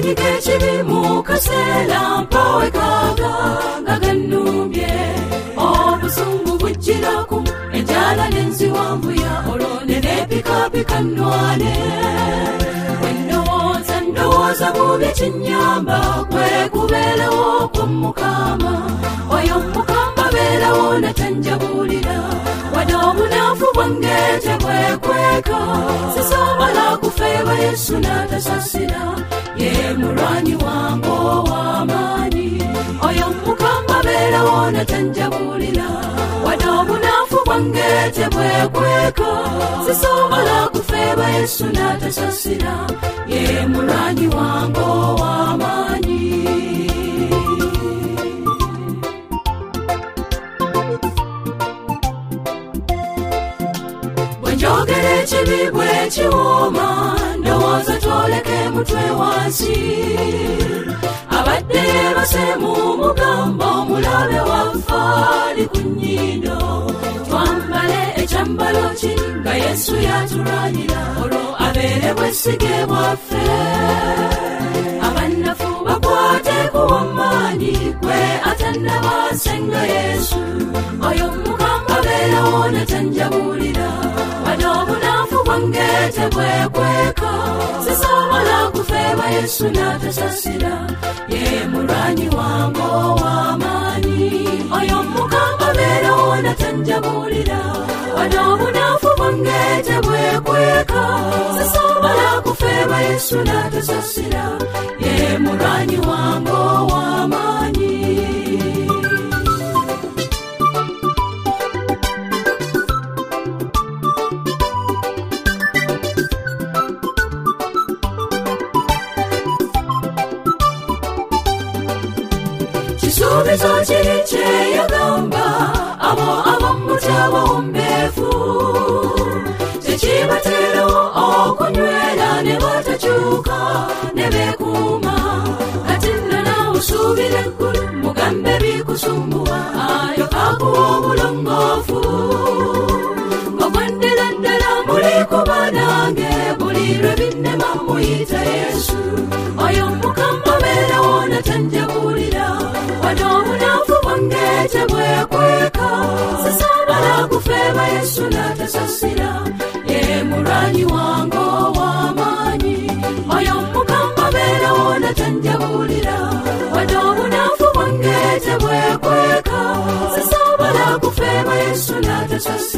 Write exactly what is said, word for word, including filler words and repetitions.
amaanyi g'ekibi mu kaseera mpawe kaaga gagannumbye obusungu bujjiraku enjala n'enziwanvuya olwo ne neepikaapika nnwane wennowooza ndowooza bubi ekinnyamba kwe kubeerawo kwa Mukama oyo Mukama beerawo natanjabulira wadde obunaafu bwange tebwekweka sisobola kufeeba Yesu n'atasasira ye mulwanyi wange ow'amaanyi oyo Mukama beerawo natanjabulira wadde obunaafu bwange tebwekweka sisobola kufeeba Yesu n'atasasira ye mulwanyi wange ow'amaanyi. Njogera ekibi bwe kiwooma ndowooza twoleke mutwe wansi abadde yeebase mu mugamba omulabe waffe ali ku nnyindo twambale ekyambalo kiri nga Yesu yatulwanira olwo abeere bwesige bwaffe abannafu bakwate kuwamaanyi gwe atannabasenga Yesu oyo Mukama beerawo natanjabulira wadde obunaafu bwange tebwekweka sisobola kufeeba Yesu n'atasasira ye mulwanyi wange ow'amaanyi oyo Mukama beerawo natanjabulira wadde obunaafu bwange tebwekweka sisobola kufeeba Yesu n'atasasira ye mulwanyi wange ow'amaanyi. Kisuubizo kiri kye yagamba abo abamutya abawombeefu tekibateerawo okunywera ne batakyuka ne beekuuma kati nno naawe osuubira eggulu mugambe bikusumbuwa ayo akuwa obulongoofu ogwendera ddala mulikuba nange buli lwe binnema muyita Yesu oyo Mukama beerawo natanjabulira wadde obunaafu bwange tebwekweka sisobola kufeeba Yesu n'atasasira ye mulwanyi wange ow'amaanyi oyo Mukama beerawo natanjabulira wadde obunaafu bwange tebwekweka sisobola kufeeba Yesu n'atasasira